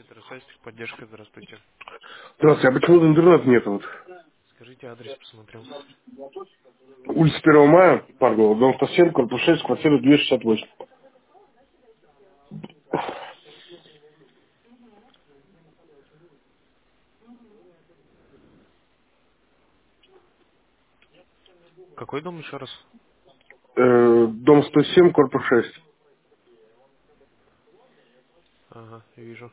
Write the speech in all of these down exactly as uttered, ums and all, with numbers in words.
Здравствуйте, поддержка, здравствуйте. Здравствуйте, а почему интернет нет? Вот. Скажите адрес, посмотрю. Улица первого мая, Паргова, дом сто семь, корпус шесть, квартира двести шестьдесят восемь. Какой дом еще раз? Э, дом сто семь, корпус шесть. Ага, вижу.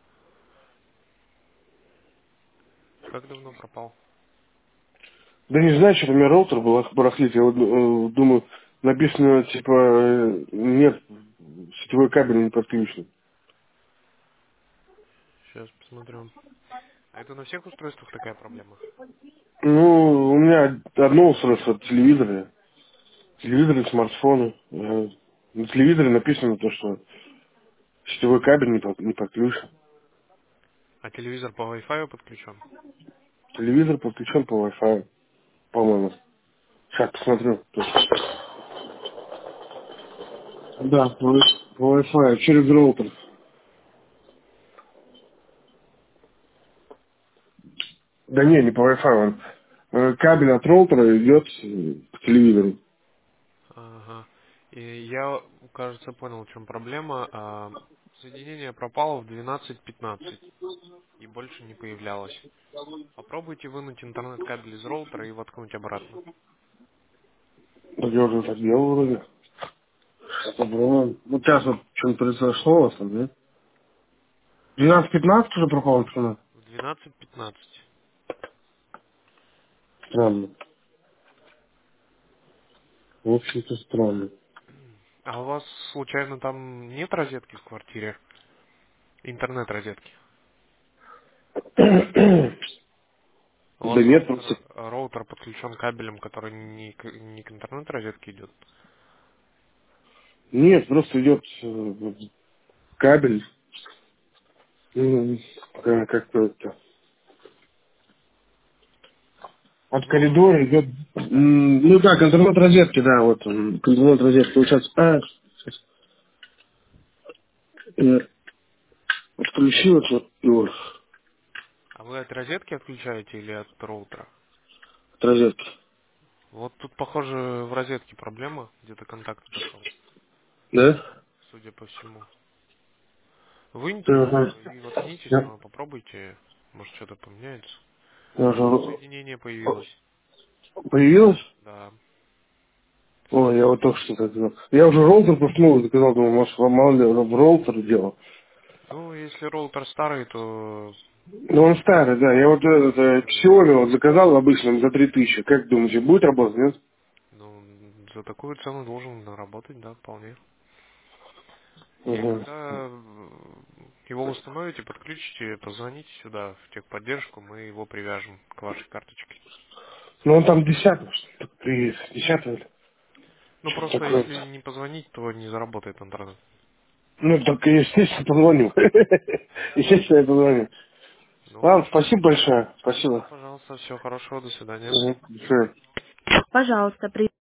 Как давно пропал? Да не знаю, что-то у меня роутер был барахлит. Я вот, э, думаю, написано, типа, э, нет, сетевой кабель не подключен. Сейчас посмотрю. А это на всех устройствах такая проблема? Ну, у меня одно устройство, телевизор, телевизор и смартфоны. Э, На телевизоре написано то, что сетевой кабель не, под- не подключен. А телевизор по Wi-Fi подключен? Телевизор подключен по Wi-Fi, по-моему. Сейчас посмотрю. Да, по по Wi-Fi, через роутер. Да не, не по Wi-Fi, он. э, Кабель от роутера идет э, к телевизору. Ага. И я, кажется, понял, в чем проблема. А, соединение пропало в двенадцать пятнадцать и больше не появлялось. Попробуйте вынуть интернет-кабель из роутера и воткнуть обратно. Так я уже так делал вроде. Попробуем. Вот сейчас вот что-то произошло у вас там, да? двенадцать пятнадцать уже пропал интернет? В двенадцать пятнадцать. Странно. В общем-то странно. А у вас, случайно, там нет розетки в квартире? Интернет-розетки? У Да вас нет, просто... роутер, роутер подключен кабелем, который не к, не к интернет-розетке идет? Нет, просто идет э, кабель. м, э, Как-то это... От Ну, коридора идет... м, Ну да, к интернет-розетке, да, вот. м, К интернет-розетке. Вот сейчас... А, сейчас. Э, Отключилось вот его а вы от розетки отключаете или от роутера? от розетки. Вот тут, похоже, в розетке проблема, где-то контакт отошел, Да? судя по всему. Выньте Ага. его и воткните Я- снова, попробуйте, может что-то поменяется. Вроде Ага. соединение появилось. Появилось? Да. Ой, я вот только что так сделал. Я уже роутер просто новый заказал, думал, может, вам мало ли в роутер делал. Ну, если роутер старый, то Но он старый, да. Я вот этот э, скорее Xiaomi всего. вот заказал обычно за три тысячи. Как думаете, будет работать, нет? Ну, за такую цену должен работать, да, вполне. И Ага. когда э, его установите, подключите, позвоните сюда в техподдержку, мы его привяжем к вашей карточке. Ну он там десятый, что ли, при десятый. Ну Что-то просто такое. если не позвонить, то не заработает интернет. Ну, только естественно позвоню. Естественно, я позвоню. Ну, Ладно, спасибо большое. да, Спасибо. пожалуйста, всего хорошего, до свидания. Мгм. До свидания. Пожалуйста, при